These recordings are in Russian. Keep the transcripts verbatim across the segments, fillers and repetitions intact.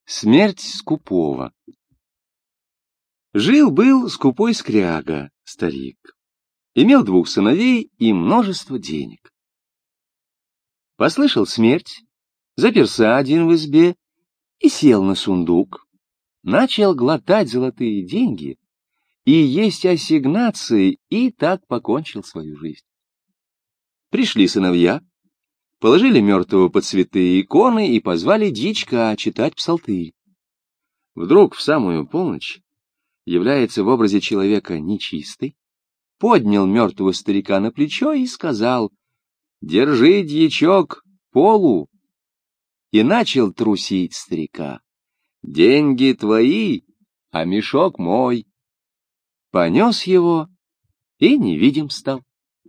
Смерть скупого. Жил-был скупой скряга, старик. Имел двух сыновей и множество денег. Послышал смерть, заперся один в избе и сел на сундук. Начал глотать золотые деньги и есть ассигнации, и так покончил свою жизнь. Пришли сыновья, положили мертвого под святые иконы и позвали дьячка читать псалтырь. Вдруг в самую полночь является в образе человека нечистый, поднял мертвого старика на плечо и сказал: «Держи, дьячок, полу!» И начал трусить старика. «Деньги твои, а мешок мой!» Понес его и невидим стал.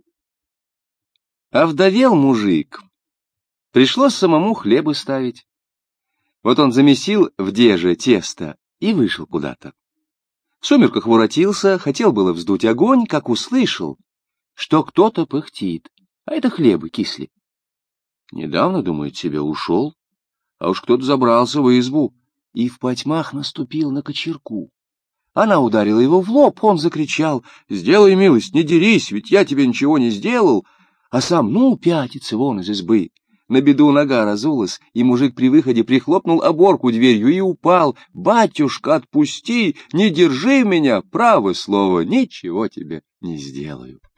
Овдовел мужик. Пришлось самому хлебы ставить. Вот он замесил в деже тесто и вышел куда-то. В сумерках воротился, хотел было вздуть огонь, как услышал, что кто-то пыхтит, а это хлебы кисли. Недавно, думает себе, ушел, а уж кто-то забрался в избу и в потьмах наступил на кочерку. Она ударила его в лоб, он закричал: «Сделай милость, не дерись, ведь я тебе ничего не сделал!» А сам, ну, пятится вон из избы. На беду нога разулась, и мужик при выходе прихлопнул оборку дверью и упал. «Батюшка, отпусти, не держи меня, право слово, ничего тебе не сделаю».